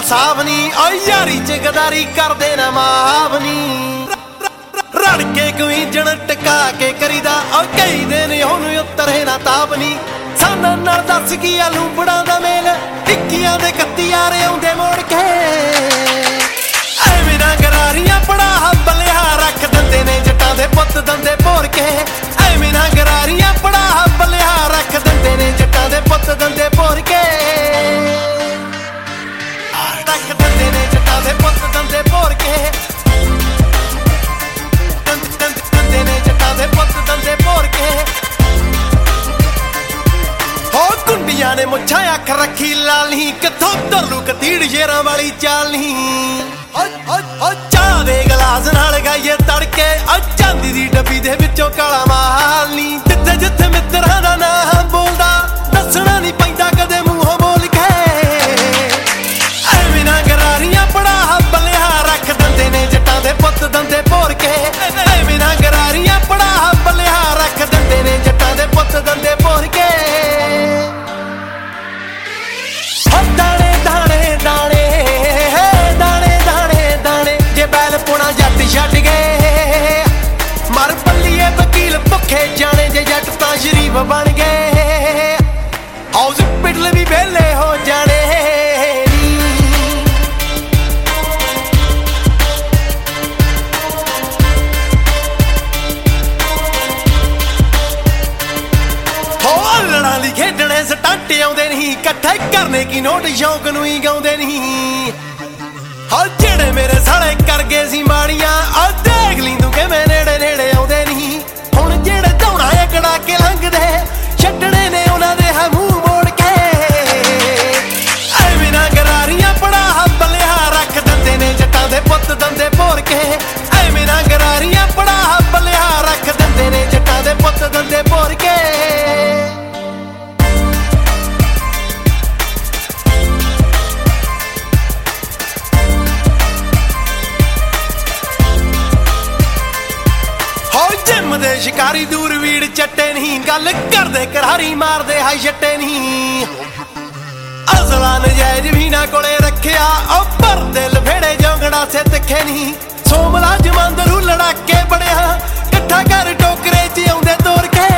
ਸਾਬ ਨੀ ਓ ਯਾਰੀ ਚ ਗਦਾਰੀ ਕਰਦੇ ਨਾ ਮਾਵਨੀ ਰੜ ਕੇ ਕੋਈ ਜਣ ਟਕਾ ਕੇ ਕਰੀਦਾ ਓ ਕਈ ਦਿਨ ਉਹਨੂੰ ਉਤਰੇ ਨਾ ਤਾਬ ਨੀ ਸਾਨਾ ਨਾਲ ਦੱਸ ਕੀ ਆ ਲੂੰਬੜਾਂ ਦਾ ਮੇਲ 21 ਦੇ 31 ਯਾਰ ਆਉਂਦੇ ਮੋੜ ਕੇ ਐਵੇਂ ਨਾ ਗਰਾਰੀਆਂ ਪੜਾ ਬਲਿਆ ਰੱਖ ਦਿੰਦੇ ਨੇ ਜੱਟਾਂ ਦੇ ਪੁੱਤ ਦੰਦੇ ਭੋਰ ਕੇ ਐਵੇਂ ਨਾ ਗਰਾਰੀਆਂ ਪੜਾ ਬਲਿਆ ਰੱਖ ਦਿੰਦੇ ਨੇ ਜੱਟਾਂ ਦੇ ਪੁੱਤ ਦੰਦੇ ਭੋਰ ਕੇ ਰੱਖ ਦਿੰਦੇ ਨੇ ਜੱਟਾਂ ਦੇ ਪੁੱਤ ਦੰਦੇ ਭੋਰ ਕੇ ਦੰਦੇ ਨੇ ਜੱਟਾਂ ਦੇ ਪੁੱਤ ਦੰਦੇ ਭੋਰ ਕੇ ਹੋ ਕੁੰਡੀਆਂ ਨੇ ਮੁੱਛਾਂ ਅੱਖ ਰੱਖੀ ਲਾਲੀ ਕਿੱਥੋਂ ਧਰਲੂ ਕਤੀੜ ਸ਼ੇਰਾਂ ਵਾਲੀ ਚਾਲ ਨਹੀਂ ਓ ਚਾਹ ਦੇ ਗਲਾਸ ਨਾਲ ਗਾਈਏ ਤੜਕੇ ਓ ਚਾਂਦੀ ਦੀ ਡੱਬੀ ਦੇ ਵਿੱਚੋਂ ਕਾਲਾ ਮਾਲ ਨੀ ਜਿੱਥੇ ਜਿੱਥੇ ਮਿੱਤਰਾਂ ਦਾ ਨਾਂ ਬੋਲਦਾ ਦੱਸਣਾ ਨਹੀਂ ਪੈਂਦਾ ਕਦੇ ਮੂੰਹੋਂ ਬੋਲ ਕੇ ਐਵੇਂ ਨਾ ਗਰਾਰੀਆਂ ਪੜਾ ਬਲਿਆ ਰੱਖ ਦਿੰਦੇ ਨੇ ਜੱਟਾਂ ਦੇ ਪੁੱਤ ਦੰਦੇ ਭੋਰ ਕੇ ਐਵੇਂ ਨਾ ਗਰਾਰੀਆਂ ਪੜਾ ਬਲਿਆ ਰੱਖ ਦਿੰਦੇ ਨੇ ਜੱਟਾਂ ਦੇ ਪੁੱਤ ਦੰਦੇ ਭੋਰ ਕੇ ਦਾਣੇ ਦਾਣੇ ਦਾਣੇ ਦਾਣੇ ਦਾਣੇ ਦਾਣੇ ਜੇ ਬੈਲ ਪੁਣਾ ਜੱਟ ਛੱਡ ਗਏ ਮਰ ਬੱਲੀਏ ਵਕੀਲ ਭੁੱਖੇ ਜਾਣੇ ਜੇ ਜੱਟ ਤਾਂ ਸ਼ਰੀਫ ਬਣ ਗਏ ਹਸਪੀਟਲ ਵੀ ਵਿਹਲੇ ਹੋ ਜਾਣੇ ਲਈ ਖੇਡਣੇ ਸਟੰਟ ਆਉਂਦੇ ਨਹੀਂ ਇਕੱਠੇ ਕਰਨੇ ਕੀ ਨੋਟ ਸ਼ੌਕ ਨੂੰ ਹੀ ਗਾਉਂਦੇ ਨਹੀਂ ਹਾਂ ਜਿਹੜੇ ਮੇਰੇ ਸਾਲੇ ਕਰ ਗਏ ਸੀ ਮਾੜੀਆਂ ਆ ਦੇਖ ਲਈ ਤੂੰ ਕਿਵੇਂ ਨੇੜੇ ਨੇੜੇ ਆਉਂਦੇ ਨਹੀਂ ਹੁਣ ਜਿਹੜੇ ਧੌਣਾ ਕੜਾ ਕੇ ਲੰਘਦੇ ਛੱਡਣੇ ਨੇ ਉਹਨਾਂ ਦੇ ਮੂੰਹ ਮੋੜ ਕੇ ਐਵੇਂ ਨਾ ਗਰਾਰੀਆਂ ਪੜਾ ਬਲਿਆ ਰੱਖ ਦਿੰਦੇ ਨੇ ਜੱਟਾਂ ਦੇ ਪੁੱਤ ਦੰਦੇ ਭੋਰ ਕੇ ਐਵੇਂ ਨਾ ਗਰਾਰੀਆਂ ਪੜਾ ਬਲਿਆ ਰੱਖ ਦਿੰਦੇ ਨੇ ਜੱਟਾਂ ਦੇ ਪੁੱਤ ਦੰਦੇ ਭੋਰ ਕੇ ਦੇ ਸ਼ਿਕਾਰੀ ਦੂਰਵੀੜ ਚੱਟੇ ਨਹੀਂ ਗੱਲ ਕਰਦੇ ਕਰਾਰੀ ਮਾਰਦੇ ਹਾਈ ਛੱਟੇ ਨਹੀਂ ਅਸਲਾ ਨਜਾਇਜ਼ ਵੀ ਨਾ ਕੋਲੇ ਰੱਖਿਆ ਓ ਪਰ ਦਿਲ ਫੇੜੇ ਜੋਗੜਾ ਸੇ ਤਿੱਖੇ ਨਹੀਂ ਸੋਮਲਾ ਜਮੰਦਰੂ ਲੜਾਕੇ ਬੜਿਆ ਇਕੱਠਾ ਕਰ ਟੋਕਰੇ ਚ ਆਉਂਦੇ ਤੋਰ ਕੇ